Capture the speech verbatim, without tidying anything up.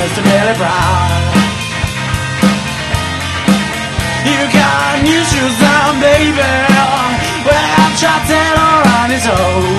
just really proud. You got new shoes on, baby. Well, I've tried to on his own.